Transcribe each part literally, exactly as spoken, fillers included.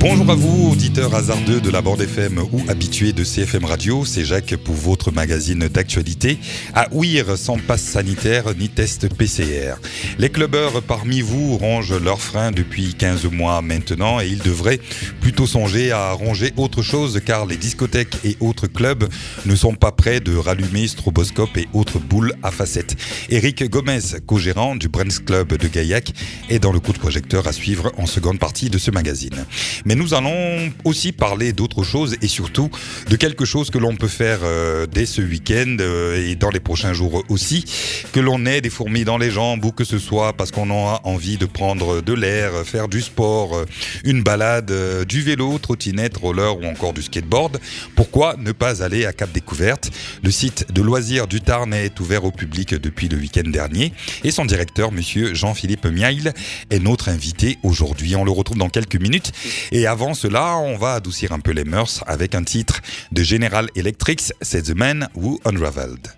Bonjour à vous, auditeurs hasardeux de la bande F M ou habitués de C F M Radio, c'est Jacques pour votre magazine d'actualité. À ouïr sans passe sanitaire ni test P C R. Les clubbeurs parmi vous rongent leurs freins depuis quinze mois maintenant et ils devraient plutôt songer à ranger autre chose car les discothèques et autres clubs ne sont pas prêts de rallumer stroboscope et autres boules à facettes. Eric Gomez, co-gérant du Brands Club de Gaillac, est dans le coup de projecteur à suivre en seconde partie de ce magazine. Mais nous allons aussi parler d'autre chose et surtout de quelque chose que l'on peut faire euh, dès ce week-end euh, et dans les prochains jours aussi, que l'on ait des fourmis dans les jambes ou que ce soit parce qu'on a envie de prendre de l'air, faire du sport, euh, une balade, euh, du vélo, trottinette, roller ou encore du skateboard. Pourquoi ne pas aller à Cap Découverte ? Le site de loisirs du Tarn est ouvert au public depuis le week-end dernier et son directeur, monsieur Jean-Philippe Miail, est notre invité aujourd'hui. On le retrouve dans quelques minutes. Et avant cela, on va adoucir un peu les mœurs avec un titre de General Electric, c'est The Man Who Unraveled.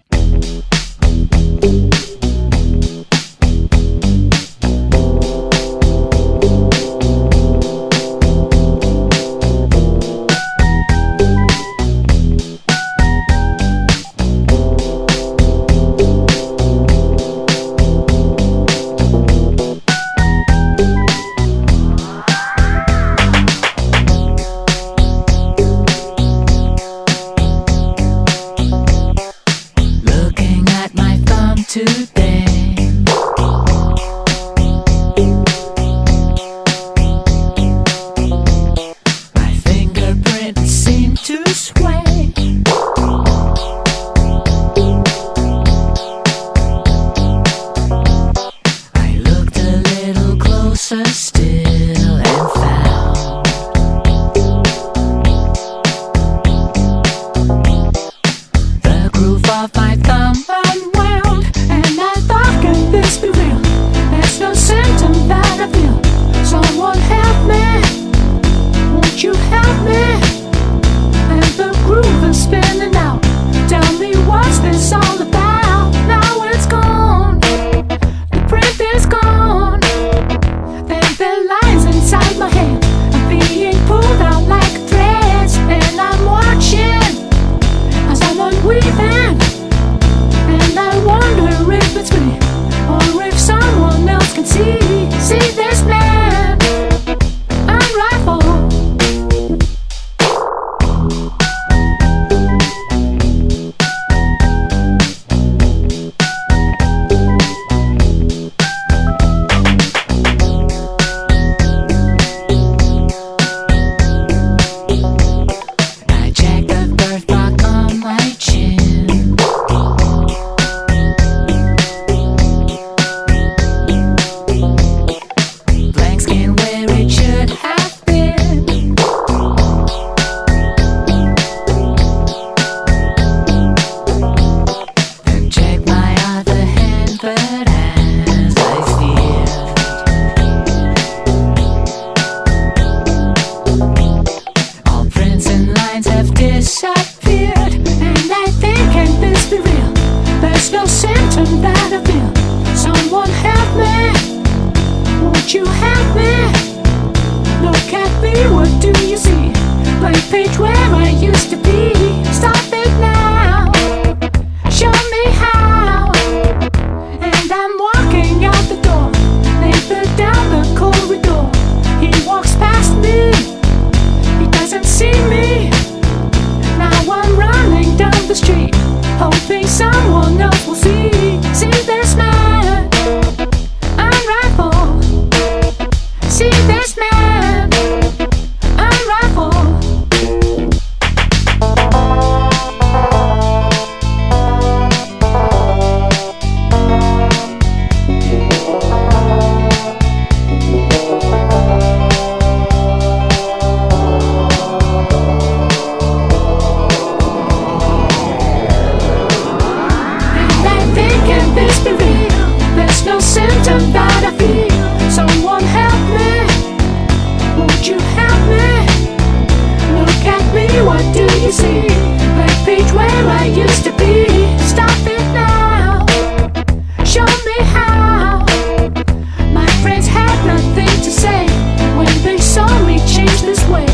Friends had nothing to say when they saw me change this way.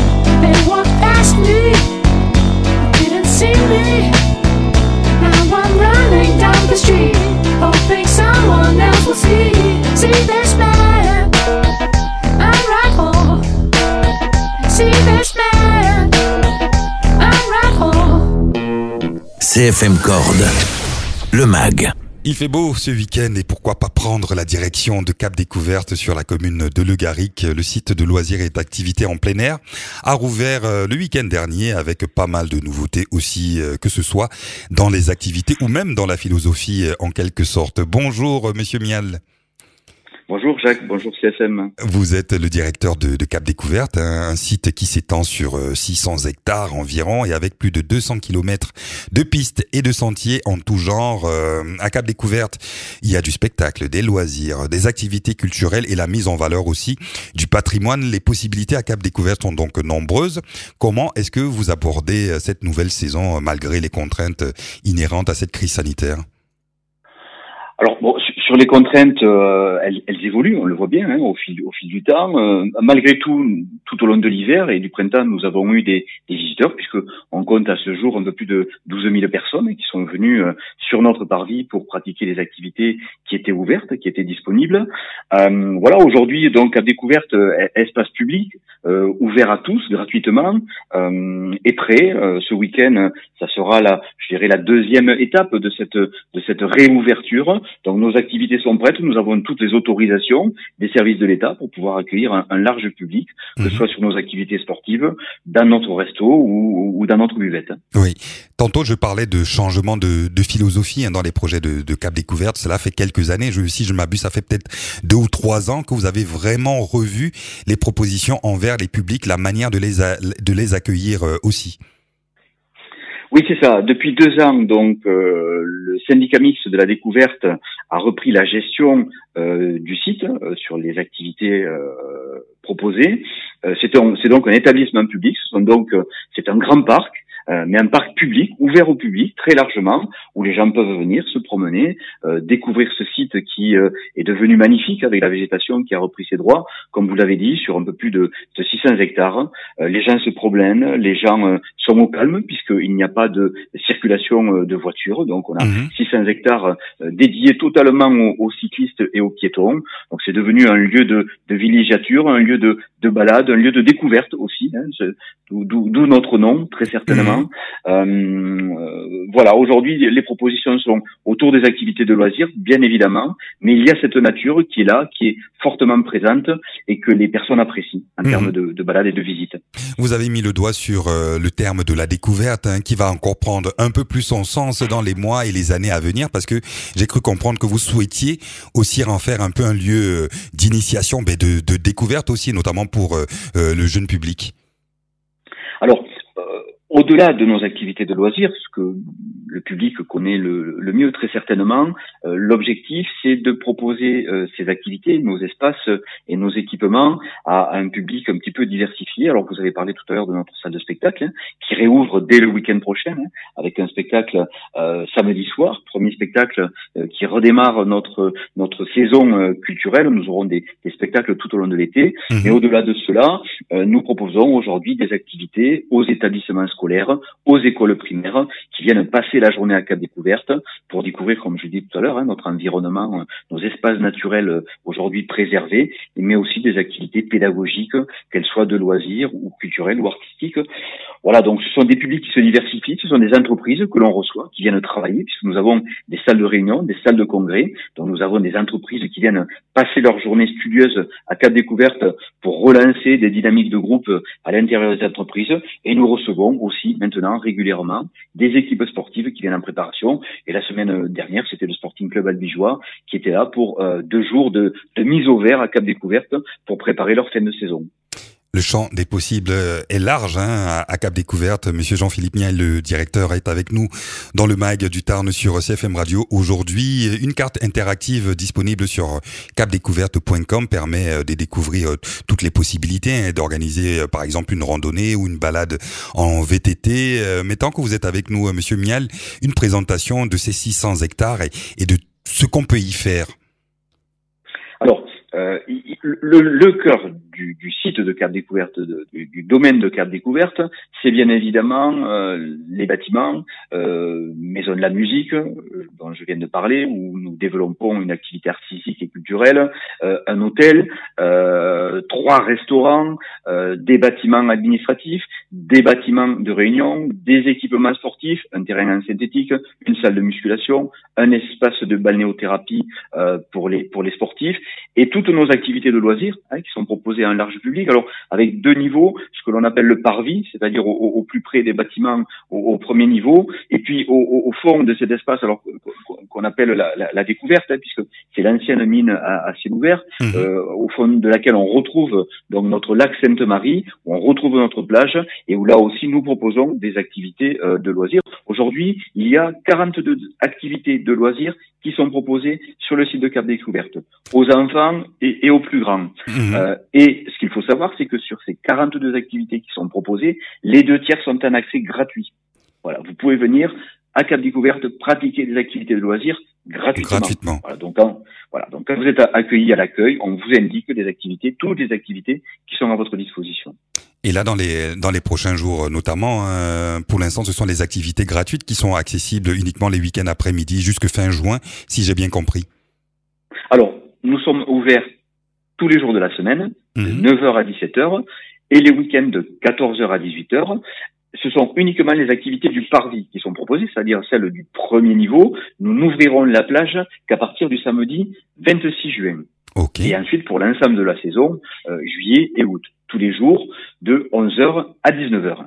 C F M Corde, le mag. Il fait beau ce week-end et pourquoi pas prendre la direction de Cap Découverte sur la commune de Le Garric. Le site de loisirs et d'activités en plein air a rouvert le week-end dernier avec pas mal de nouveautés aussi, que ce soit dans les activités ou même dans la philosophie en quelque sorte. Bonjour Monsieur Mial. Bonjour Jacques, bonjour C F M. Vous êtes le directeur de, de Cap Découverte, un, un site qui s'étend sur six cents hectares environ et avec plus de deux cents kilomètres de pistes et de sentiers en tout genre. Euh, à Cap Découverte, il y a du spectacle, des loisirs, des activités culturelles et la mise en valeur aussi du patrimoine. Les possibilités à Cap Découverte sont donc nombreuses. Comment est-ce que vous abordez cette nouvelle saison malgré les contraintes inhérentes à cette crise sanitaire ? Alors bon, sur les contraintes, euh, elles, elles évoluent, on le voit bien hein, au fil au fil du temps. Euh, malgré tout, tout au long de l'hiver et du printemps, nous avons eu des, des visiteurs puisque on compte à ce jour un peu plus de douze mille personnes qui sont venues euh, sur notre parvis pour pratiquer les activités qui étaient ouvertes, qui étaient disponibles. Euh, voilà, aujourd'hui donc à découverte euh, espace public euh, ouvert à tous gratuitement euh, est prêt. Euh, ce week-end, ça sera la, je dirais la deuxième étape de cette de cette réouverture. Donc nos activités sont prêtes, nous avons toutes les autorisations des services de l'État pour pouvoir accueillir un, un large public, que ce soit sur nos activités sportives, dans notre resto ou, ou dans notre buvette. Oui, tantôt je parlais de changement de, de philosophie hein, dans les projets de, de Cap Découverte. Cela fait quelques années, je, si je m'abuse, ça fait peut-être deux ou trois ans que vous avez vraiment revu les propositions envers les publics, la manière de les, a, de les accueillir euh, aussi. Oui, c'est ça. Depuis deux ans, donc, euh, le syndicat mixte de la découverte a repris la gestion euh, du site euh, sur les activités euh, proposées. Euh, c'est, un, c'est donc un établissement public. Ce sont donc, euh, c'est un grand parc. Euh, mais un parc public, ouvert au public, très largement, où les gens peuvent venir se promener, euh, découvrir ce site qui euh, est devenu magnifique avec la végétation qui a repris ses droits, comme vous l'avez dit, sur un peu plus de, de six cents hectares. Euh, les gens se promènent, les gens euh, sont au calme, puisqu'il n'y a pas de circulation euh, de voitures, donc on a mmh. six cents hectares euh, dédiés totalement aux, aux cyclistes et aux piétons. Donc c'est devenu un lieu de, de villégiature, un lieu de, de balade, un lieu de découverte aussi, hein, d'où, d'où notre nom, très certainement. Mmh. Euh, euh, voilà, aujourd'hui, les propositions sont autour des activités de loisirs, bien évidemment, mais il y a cette nature qui est là, qui est fortement présente et que les personnes apprécient en mmh. termes de, de balade et de visite. Vous avez mis le doigt sur euh, le terme de la découverte, hein, qui va encore prendre un peu plus son sens dans les mois et les années à venir, parce que j'ai cru comprendre que vous souhaitiez aussi en faire un peu un lieu d'initiation, mais de, de découverte aussi, notamment pour euh, euh, le jeune public. Alors, au-delà de nos activités de loisirs, ce que le public connaît le, le mieux très certainement, euh, l'objectif c'est de proposer euh, ces activités, nos espaces et nos équipements à, à un public un petit peu diversifié. Alors vous avez parlé tout à l'heure de notre salle de spectacle hein, qui réouvre dès le week-end prochain hein, avec un spectacle euh, samedi soir, premier spectacle euh, qui redémarre notre notre saison euh, culturelle. Nous aurons des, des spectacles tout au long de l'été. Mmh. Et au-delà de cela, euh, nous proposons aujourd'hui des activités aux établissements scolaires, aux écoles primaires, qui viennent passer la journée à Cap Découverte pour découvrir, comme je l'ai dit tout à l'heure, hein, notre environnement, nos espaces naturels aujourd'hui préservés, mais aussi des activités pédagogiques, qu'elles soient de loisirs ou culturelles ou artistiques. Voilà, donc ce sont des publics qui se diversifient, ce sont des entreprises que l'on reçoit, qui viennent travailler, puisque nous avons des salles de réunion, des salles de congrès, donc nous avons des entreprises qui viennent passer leur journée studieuse à Cap Découverte pour relancer des dynamiques de groupe à l'intérieur des entreprises, et nous recevons aussi maintenant régulièrement des équipes sportives qui viennent en préparation. Et la semaine dernière, c'était le Sporting Club Albigeois qui était là pour euh, deux jours de, de mise au vert à Cap Découverte pour préparer leur fin de saison. Le champ des possibles est large hein, à Cap Découverte. Monsieur Jean-Philippe Mial, le directeur, est avec nous dans le mag du Tarn sur C F M Radio. Aujourd'hui, une carte interactive disponible sur cap découverte point com permet de découvrir toutes les possibilités hein, d'organiser par exemple une randonnée ou une balade en V T T. Mais tant que vous êtes avec nous, Monsieur Mial, une présentation de ces six cents hectares et, et de ce qu'on peut y faire. Alors, euh, le, le cœur du, du site de Cap Découverte, de, du, du domaine de Cap Découverte, c'est bien évidemment euh, les bâtiments, euh, Maison de la musique, euh, dont je viens de parler, où nous développons une activité artistique et culturelle, euh, un hôtel, euh, trois restaurants, euh, des bâtiments administratifs, des bâtiments de réunion, des équipements sportifs, un terrain en synthétique, une salle de musculation, un espace de balnéothérapie euh, pour les pour les sportifs, et toutes nos activités de loisirs hein, qui sont proposées à un large public. Alors avec deux niveaux, ce que l'on appelle le parvis, c'est-à-dire au, au, au plus près des bâtiments, au, au premier niveau, et puis au, au, au fond de cet espace, alors qu'on appelle la, la, la découverte, hein, puisque c'est l'ancienne mine à, à ciel ouvert, mmh. euh, au fond de laquelle on retrouve donc notre lac Sainte-Marie, où on retrouve notre plage, et où là aussi nous proposons des activités euh, de loisirs. Aujourd'hui, il y a quarante-deux activités de loisirs qui sont proposées sur le site de Cap Découverte, aux enfants et, et aux plus grands. Mmh. Euh, et ce qu'il faut savoir, c'est que sur ces quarante-deux activités qui sont proposées, les deux tiers sont en accès gratuit. Voilà, vous pouvez venir à Cap Découverte pratiquer des activités de loisirs gratuitement. gratuitement. Voilà, donc quand, voilà, donc quand vous êtes accueilli à l'accueil, on vous indique des activités, toutes les activités qui sont à votre disposition. Et là, dans les dans les prochains jours, notamment, euh, pour l'instant, ce sont les activités gratuites qui sont accessibles uniquement les week-ends après-midi jusque fin juin, si j'ai bien compris. Alors, nous sommes ouverts tous les jours de la semaine, mmh. de neuf heures à dix-sept heures, et les week-ends de quatorze heures à dix-huit heures. Ce sont uniquement les activités du parvis qui sont proposées, c'est-à-dire celles du premier niveau. Nous n'ouvrirons la plage qu'à partir du samedi vingt-six juin. Okay. Et ensuite, pour l'ensemble de la saison, euh, juillet et août, tous les jours, de onze heures à dix-neuf heures.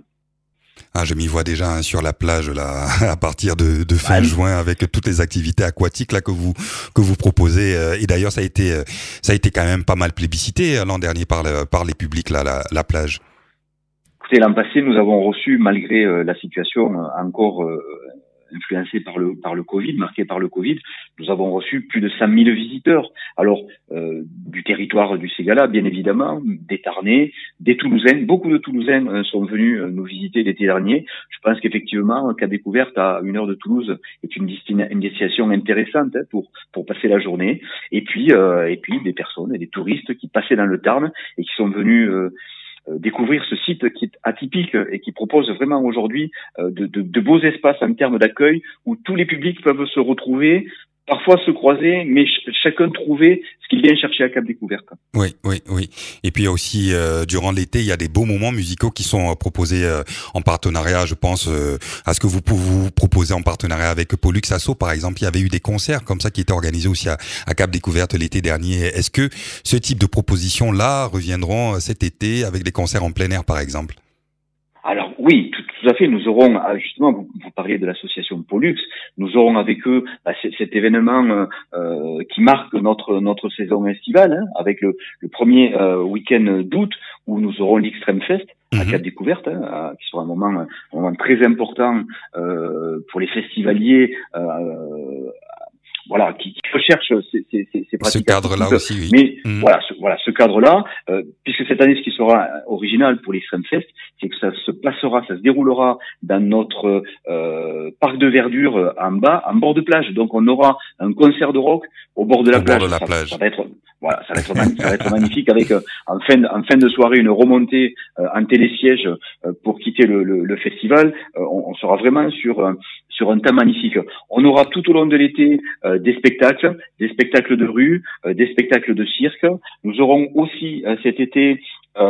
Ah, je m'y vois déjà hein, sur la plage là, à partir de, de fin ah, juin, avec toutes les activités aquatiques là que vous que vous proposez. Et d'ailleurs, ça a été ça a été quand même pas mal plébiscité l'an dernier par le, par les publics là, la, la plage. Écoutez, l'an passé, nous avons reçu, malgré euh, la situation euh, encore euh, influencée par le par le Covid, marquée par le Covid, nous avons reçu plus de cent mille visiteurs. Alors euh, du territoire du Ségala, bien évidemment, des Tarnais, des Toulousains. Beaucoup de Toulousains euh, sont venus euh, nous visiter l'été dernier. Je pense qu'effectivement, Cap Découverte à une heure de Toulouse est une, destina- une destination intéressante hein, pour pour passer la journée. Et puis euh, et puis des personnes, des touristes qui passaient dans le Tarn et qui sont venus euh, découvrir ce site qui est atypique et qui propose vraiment aujourd'hui de, de, de beaux espaces en termes d'accueil où tous les publics peuvent se retrouver, parfois se croiser, mais ch- chacun trouver ce qu'il vient chercher à Cap Découverte. Oui, oui, oui. Et puis aussi, euh, durant l'été, il y a des beaux moments musicaux qui sont proposés euh, en partenariat. Je pense euh, à ce que vous pouvez vous proposer en partenariat avec Pollux Asso, par exemple. Il y avait eu des concerts comme ça qui étaient organisés aussi à, à Cap Découverte l'été dernier. Est-ce que ce type de propositions-là reviendront cet été avec des concerts en plein air, par exemple ? Alors oui, tout, tout à fait. Nous aurons justement, vous, vous parliez de l'association Pollux, nous aurons avec eux bah, c- cet événement euh, qui marque notre notre saison estivale, hein, avec le, le premier euh, week-end d'août où nous aurons l'Extreme Fest à Cap Découverte, hein, qui sera un moment un moment très important euh, pour les festivaliers. Euh, Voilà, qui, qui recherche ces, ces, ces pratiques. Ce cadre-là aussi, oui. Mais mmh. voilà, ce, voilà, ce cadre-là, euh, puisque cette année, ce qui sera original pour l'Extreme Fest, c'est que ça se passera, ça se déroulera dans notre euh, parc de verdure en bas, en bord de plage. Donc, on aura un concert de rock au bord de la au plage. Bord de la ça, plage. Ça va être, voilà, ça va être, ça va être magnifique avec euh, en fin, de, en fin de soirée une remontée euh, en télésiège euh, pour quitter le, le, le festival. Euh, on, on sera vraiment sur euh, sur un thème magnifique. On aura tout au long de l'été euh, des spectacles, des spectacles de rue, euh, des spectacles de cirque. Nous aurons aussi euh, cet été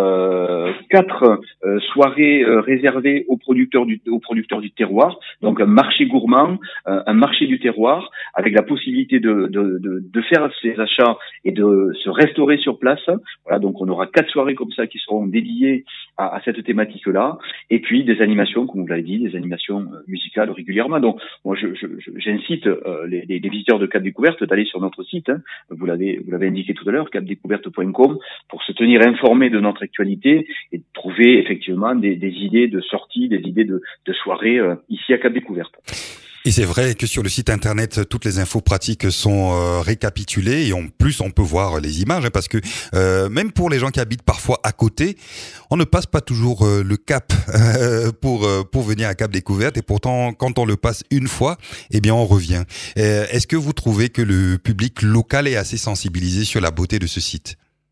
euh, quatre euh, soirées euh, réservées aux producteurs du aux producteurs du terroir, donc un marché gourmand, euh, un marché du terroir, avec la possibilité de, de de de faire ses achats et de se restaurer sur place. Voilà, donc on aura quatre soirées comme ça qui seront dédiées à, à cette thématique-là, et puis des animations, comme vous l'avez dit, des animations euh, musicales régulièrement. Donc moi, je, je, je, j'incite euh, les, les visiteurs de Cap Découverte d'aller sur notre site. Hein, vous l'avez vous l'avez indiqué tout à l'heure, cap découverte point com, pour se tenir informé de notre actualité et de trouver effectivement des, des idées de sortie, des idées de, de soirée euh, ici à Cap Découverte. Et c'est vrai que sur le site internet, toutes les infos pratiques sont euh, récapitulées et en plus on peut voir les images hein, parce que euh, même pour les gens qui habitent parfois à côté, on ne passe pas toujours euh, le cap euh, pour euh, pour venir à Cap Découverte et pourtant quand on le passe une fois, eh bien on revient. Euh, est-ce que vous trouvez que le public local est assez sensibilisé sur la beauté de ce site ?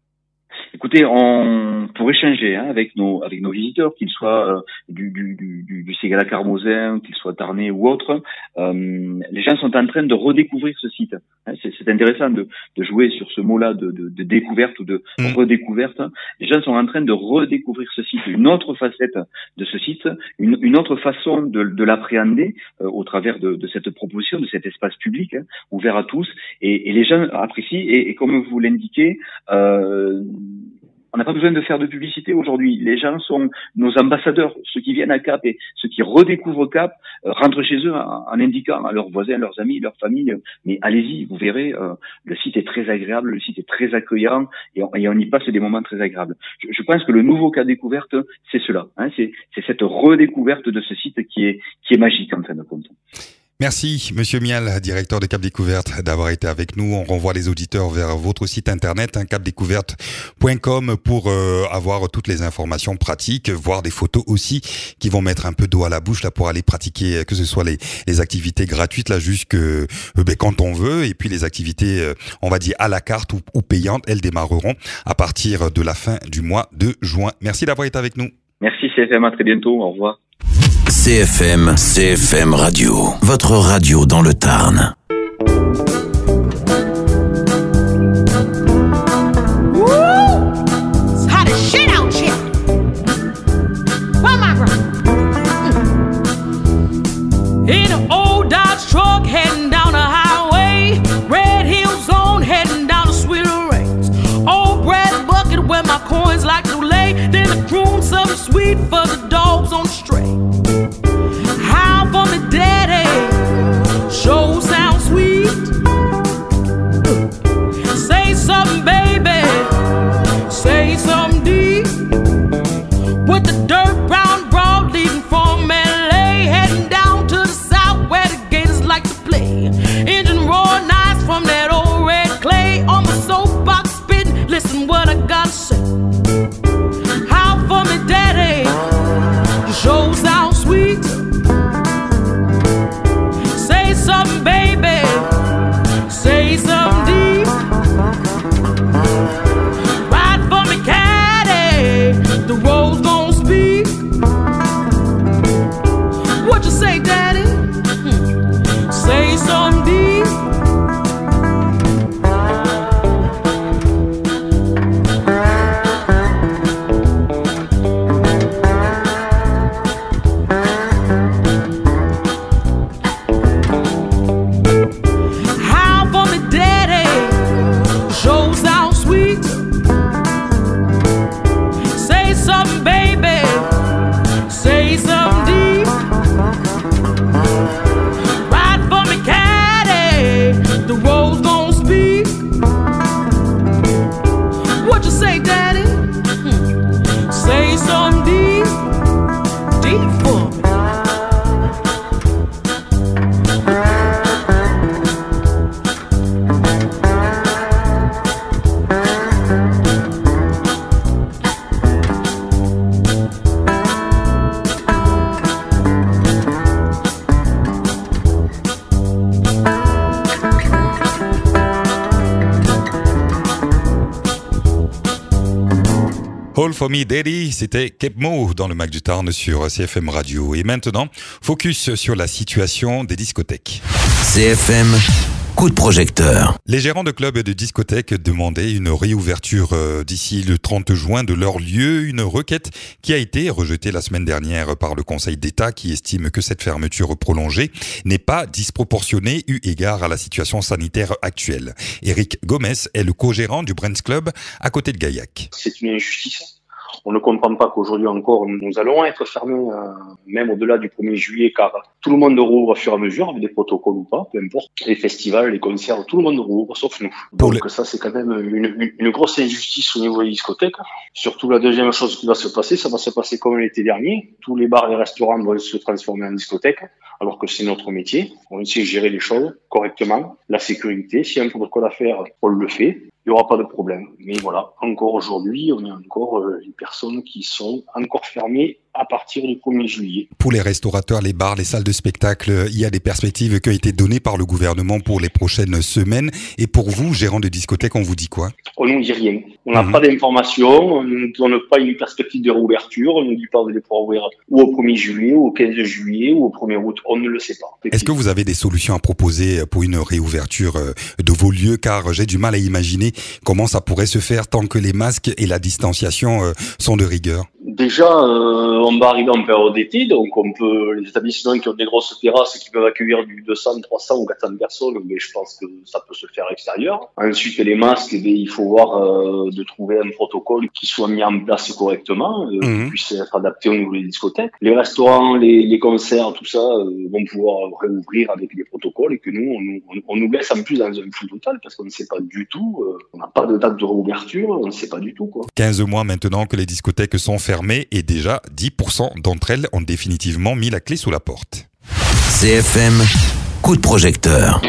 Écoutez, on pour échanger hein, avec nos avec nos visiteurs, qu'ils soient euh, du du du du Ségala-Carmozin, qu'ils soient tarnais ou autres, euh, les gens sont en train de redécouvrir ce site. Hein, c'est, c'est intéressant de de jouer sur ce mot-là de de, de découverte ou de mmh. redécouverte. Les gens sont en train de redécouvrir ce site, une autre facette de ce site, une une autre façon de de l'appréhender euh, au travers de de cette proposition, de cet espace public hein, ouvert à tous, et, et les gens apprécient. Et, et comme vous l'indiquez. Euh, On n'a pas besoin de faire de publicité aujourd'hui. Les gens sont nos ambassadeurs. Ceux qui viennent à Cap et ceux qui redécouvrent Cap euh, rentrent chez eux en, en indiquant à leurs voisins, leurs amis, leurs familles. Mais allez-y, vous verrez, euh, le site est très agréable, le site est très accueillant et on, et on y passe des moments très agréables. Je, je pense que le nouveau Cap Découverte, c'est cela. Hein, c'est, c'est cette redécouverte de ce site qui est, qui est magique en fin de compte. Merci, Monsieur Mial, directeur de Cap Découverte, d'avoir été avec nous. On renvoie les auditeurs vers votre site internet, hein, cap découverte point com, pour euh, avoir toutes les informations pratiques, voir des photos aussi qui vont mettre un peu d'eau à la bouche là pour aller pratiquer, que ce soit les, les activités gratuites là jusque euh, ben, quand on veut, et puis les activités, euh, on va dire à la carte ou, ou payantes, elles démarreront à partir de la fin du mois de juin. Merci d'avoir été avec nous. Merci C F M, à très bientôt. Au revoir. C F M, C F M Radio, votre radio dans le Tarn. In an old Dodge truck heading down the highway, red heels on heading down the Sweeter Range. Old brass bucket where my coins like to lay, then I croon something sweet for the dogs on the stray. How for me daddy, show sound sweet. Say something baby, say something deep. With the dirt brown broad leading from L A, heading down to the south where the Gators like to play. Engine roar nice from that old red clay. On my soapbox spitting, listen what I gotta say. How for me daddy, the show sounds sweet. Say something baby, say something deep. Ride for me caddy, the road's gonna speak. What you say daddy? Hmm. Say something deep. How for me daddy, show sounds sweet. Say something baby, say something deep. Ride for me caddy, the road's gonna speak. What you say daddy? Hmm. Say something deep, deep for me. All for me daddy, c'était Kepmo dans le Mac du Tarn sur C F M Radio. Et maintenant, focus sur la situation des discothèques. C F M, coup de projecteur. Les gérants de clubs et de discothèques demandaient une réouverture d'ici le trente juin de leur lieu, une requête qui a été rejetée la semaine dernière par le Conseil d'État qui estime que cette fermeture prolongée n'est pas disproportionnée eu égard à la situation sanitaire actuelle. Eric Gomez est le co-gérant du Brands Club à côté de Gaillac. C'est une injustice. On ne comprend pas qu'aujourd'hui encore, nous allons être fermés, euh, même au-delà du premier juillet, car tout le monde rouvre au fur et à mesure, avec des protocoles ou pas, peu importe. Les festivals, les concerts, tout le monde rouvre, sauf nous. Donc le... ça, c'est quand même une, une, une grosse injustice au niveau des discothèques. Surtout la deuxième chose qui va se passer, ça va se passer comme l'été dernier. Tous les bars et restaurants vont se transformer en discothèques, alors que c'est notre métier. On essaie de gérer les choses correctement. La sécurité, s'il y a un protocole à faire, on le fait. Il n'y aura pas de problème. Mais voilà, encore aujourd'hui, on a encore euh, des personnes qui sont encore fermées à partir du premier juillet. Pour les restaurateurs, les bars, les salles de spectacle, il y a des perspectives qui ont été données par le gouvernement pour les prochaines semaines. Et pour vous, gérant de discothèque, on vous dit quoi? On nous dit rien. On n'a Mmh. pas d'informations, on ne nous donne pas une perspective de réouverture, on ne nous dit pas que vous allez pouvoir ouvrir ou au premier juillet, ou au quinze juillet, ou au premier août, on ne le sait pas. Est-ce que vous avez des solutions à proposer pour une réouverture de vos lieux? Car j'ai du mal à imaginer comment ça pourrait se faire tant que les masques et la distanciation sont de rigueur. Déjà, euh, on va arriver en période d'été, donc on peut, les établissements qui ont des grosses terrasses qui peuvent accueillir du deux cents, trois cents ou quatre cents personnes, mais je pense que ça peut se faire à l'extérieur. Ensuite, les masques, eh bien, il faut voir euh, de trouver un protocole qui soit mis en place correctement, euh, mmh. qui puisse être adapté au niveau des discothèques. Les restaurants, les, les concerts, tout ça, euh, vont pouvoir réouvrir avec les protocoles et que nous, on, on, on nous laisse en plus dans un flou total parce qu'on ne sait pas du tout, euh, on n'a pas de date de réouverture, on ne sait pas du tout, quoi. quinze mois maintenant que les discothèques sont fermées et déjà dix pour cent d'entre elles ont définitivement mis la clé sous la porte. C F M, coup de projecteur.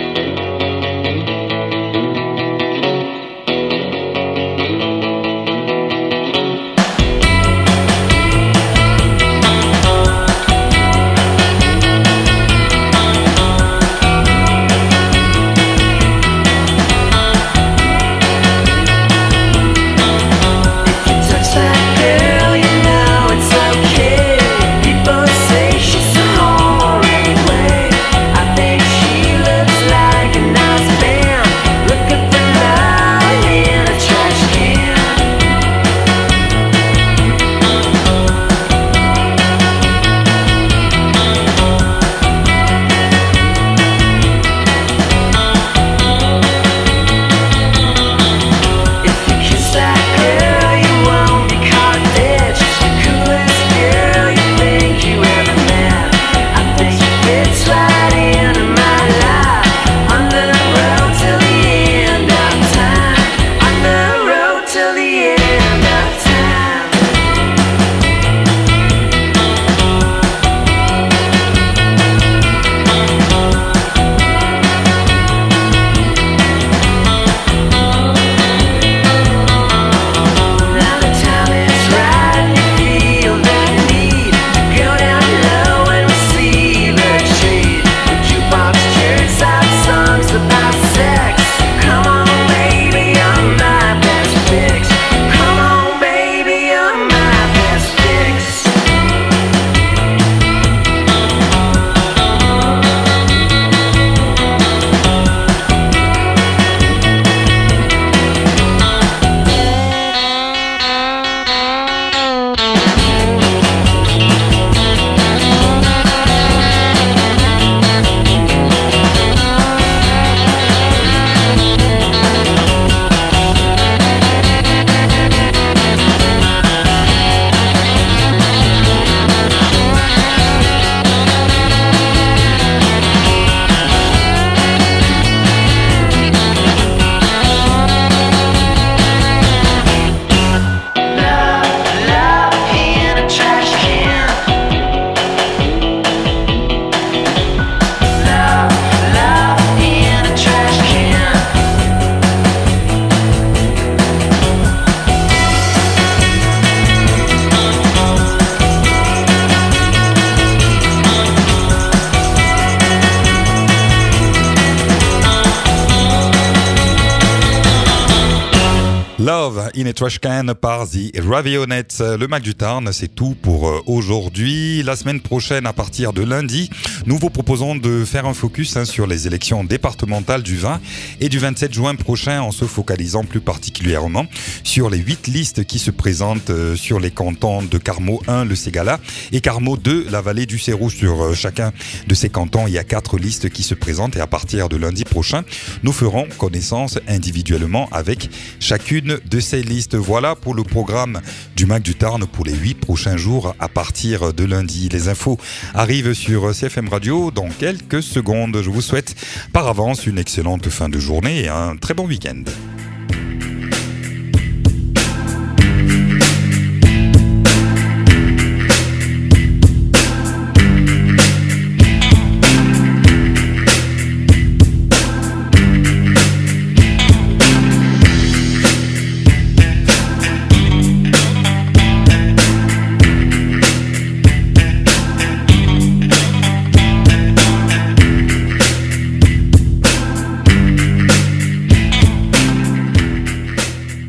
Love in a Trash Can par The Ravionettes. Le Mac du Tarn, c'est tout pour aujourd'hui. La semaine prochaine, à partir de lundi, nous vous proposons de faire un focus hein, sur les élections départementales du vingt et du vingt-sept juin prochain, en se focalisant plus particulièrement sur les huit listes qui se présentent sur les cantons de Carmaux un, le Ségala, et Carmaux deux, la vallée du Cérou. Sur chacun de ces cantons, il y a quatre listes qui se présentent et à partir de lundi prochain, nous ferons connaissance individuellement avec chacune de ces listes. Voilà pour le programme du Mac du Tarn pour les huit prochains jours à partir de lundi. Les infos arrivent sur C F M Radio dans quelques secondes. Je vous souhaite par avance une excellente fin de journée et un très bon week-end.